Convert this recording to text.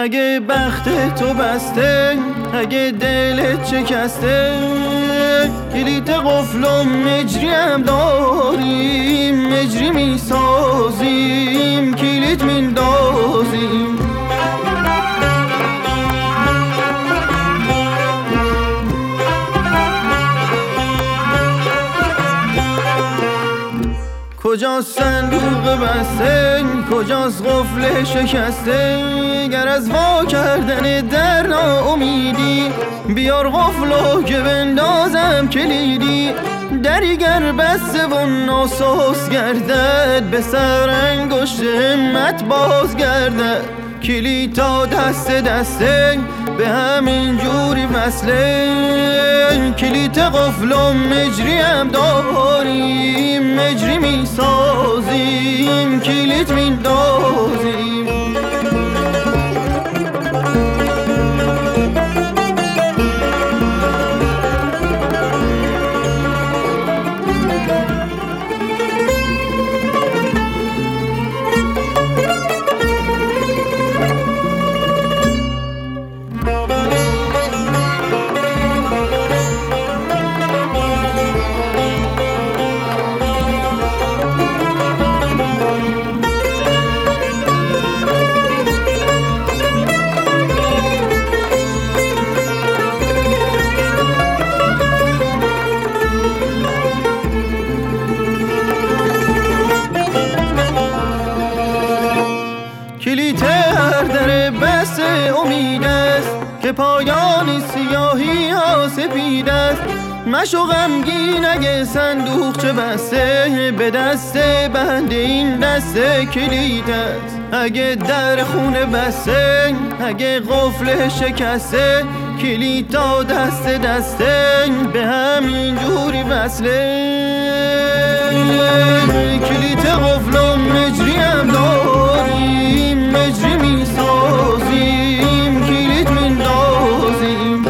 اگه بخت تو بسته، اگه دلت شکسته، کلید قفل و مجریم داریم، مجری میسازیم، کلید میندازیم. کجاست صندوق بسته، کجاست قفل شکسته؟ گر از وا کردن در ناامیدی، بیار قفلو که بندازم کلیدی. دری گر بسته و ناساز گردد، به سر انگشت همت باز گردد. کلید تا دست دسته به همین جوری وصله، کلید قفل و مجری هم داریم، مجری میسازیم، کلید میندازیم. کلید هر در بسته امید است، که پایان سیاهی ها سپید است. مشو غمگین اگه صندوق چه بسته، به دست بند این دسته کلید است. اگه در خونه بسته، اگه قفل شکسته، کلید تا دست دسته به همین جوری وصله. کلید قفل و مجری هم داریم، مجری میسازیم، کلید میندازیم.